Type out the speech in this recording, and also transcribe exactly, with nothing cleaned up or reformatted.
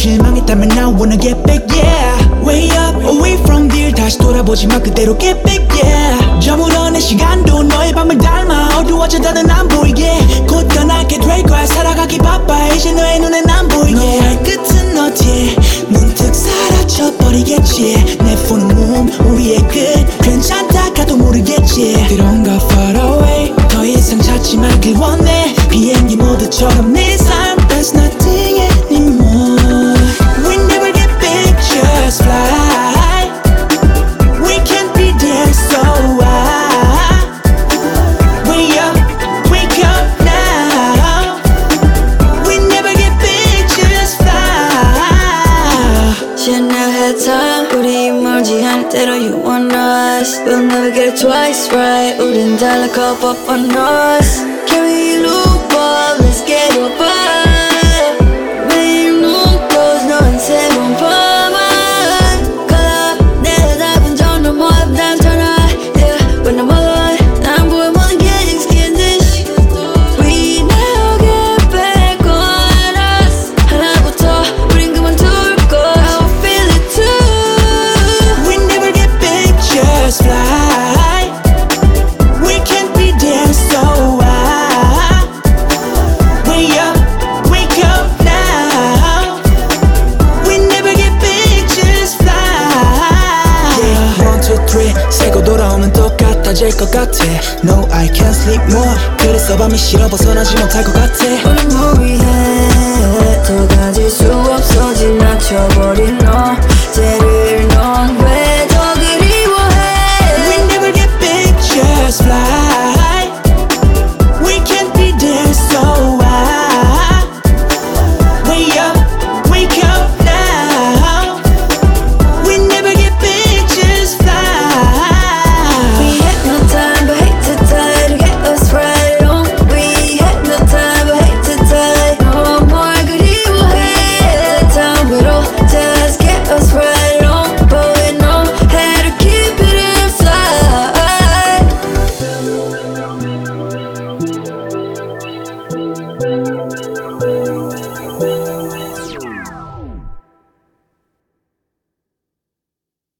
실망했다면 I wanna get back yeah. Way up away from there 다시 돌아보지 마 그대로 get back yeah. 저물어 내 시간도 너의 밤을 닮아 어두워져 다들 안 보이게 곧 떠나게 될 거야 살아가기 바빠 이제 너의 눈엔 안 보이게 너의 끝은 어디에 문득 사라져버리겠지 내 폰은 몸 위에 끝 괜찮다 가도 모르겠지 They don't go far away 더 이상 찾지 말길 원해 비행기 모드처럼 내 삶 There's nothing anymore We never get big just fly We can't be there so why Wake up, wake up now We never get big just fly 지나했다 우리 멀지 않을 때로 you want us We'll never get it twice right 우린 달라 cup up on us Can we look up, let's get it back 매일 눈 close 너한 세번 봐봐 Color 내려다본 전 너무 앞단잖아 Yeah, when I'm alone 난 보여 모든 게 익숙한 듯이 We never get back on us 하나부터 우린 그만둘 거야 I feel it too We never get big just fly We can't be there so why Wake up, wake up now We never get big just fly yeah. One, two, three 세고 돌아오면 똑같아질 것 같아 No I can't sleep more 그래서 밤이 싫어 벗어나지 못할 것 같아 오늘 뭐 위해 더 가질 수 없어 지나쳐버린 너